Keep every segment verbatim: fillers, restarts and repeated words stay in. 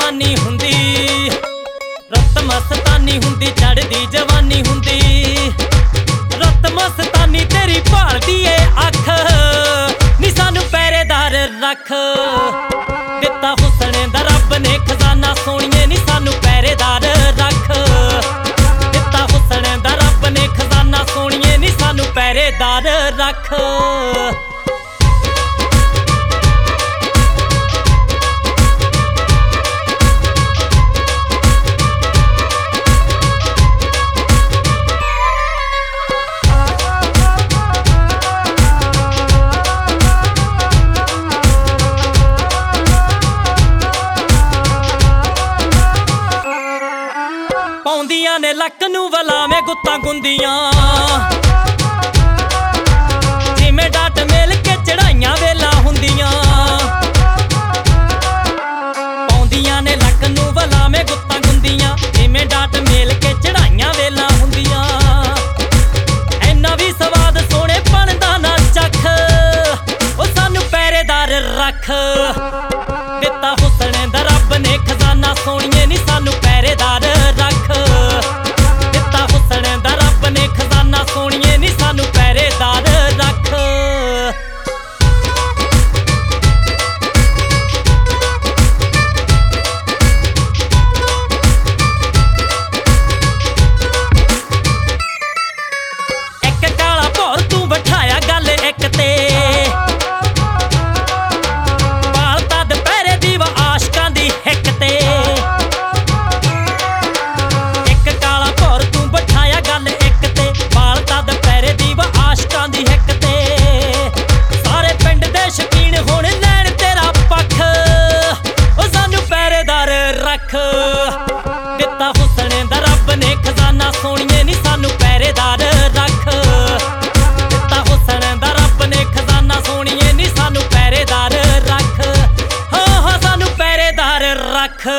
मस्तानी हुंदी, रत मस्तानी हुंदी, चढ़दी जवानी हुंदी। रत मस्तानी तेरी भालदी ए अख, नी सानू पहरेदार रख। दिता हुसने दा रब ने खजाना सोहणीए, नी सानू पहरेदार रख। दिता हुसने दा रब ने खजाना सोहणीए, नी सानू पहरेदार रख। पाउंदियां ने लक नूं वलावें गुत्तां गुंदियां, जिवें डाट मेल के चढ़ाइयां वेला हुंदियां। पाउंदियां ने लक नूं वलावें गुत्तां गुंदियां, जिवें डाट मेल के चढ़ाइयां वेला हुंदियां। ऐना भी स्वाद सोहणे बनदा ना चख, ओ सानू पहरेदार रख। दिता हुसने दा रब ने खजाना सोहणीए, नी सानू पहरेदार रख। दिता हुसने दा रब ने खजाना सोहणीए, नी सानू पहरेदार रख। एक काला भौर तू बिठाया गल एक ते, बालता दुपहरे दी वा आशकां दी हिक ते। एक काला भौर तू बिठाया गल एक ते, बालता दुपहरे दी वा आशकां दी हिक ते। सारे पिंड दे शकीन हुण लैण तेरा पक्ष, ओ सानू पहरेदार रख। दिता हुसने दा रब ने खजाना सोहणीए, नी सानू पहरेदार रख। दिता हुसने दा रब ने खजाना सोहणीए, नी सानू पहरेदार रख। हाँ हाँ सानू पहरेदार रख।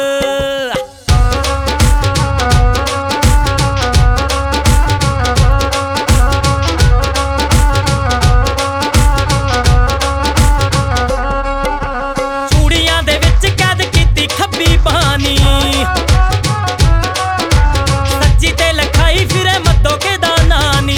चूड़ियां दे विच कैद कीती खब्बी बहानी, सच्ची ते लखाई फिरे मद्दो के दा नानी।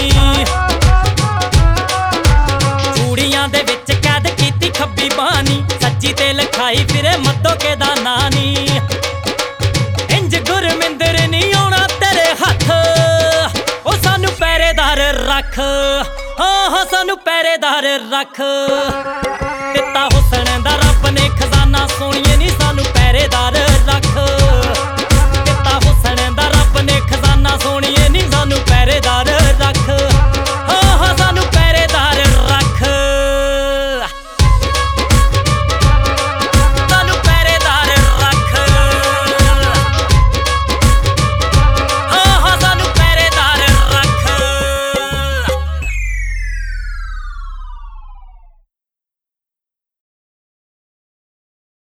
चूड़ियां दे विच कैद कीती खब्बी बहानी, सच्ची ते लखाई फिरे मद्दो के दा नानी। इंज गुरमिंदर नी आउणा तेरे हत्थ, ओ सानू पहरेदार रख। हाँ हाँ सानू पहरेदार रख। दिता हुसने दा रब ने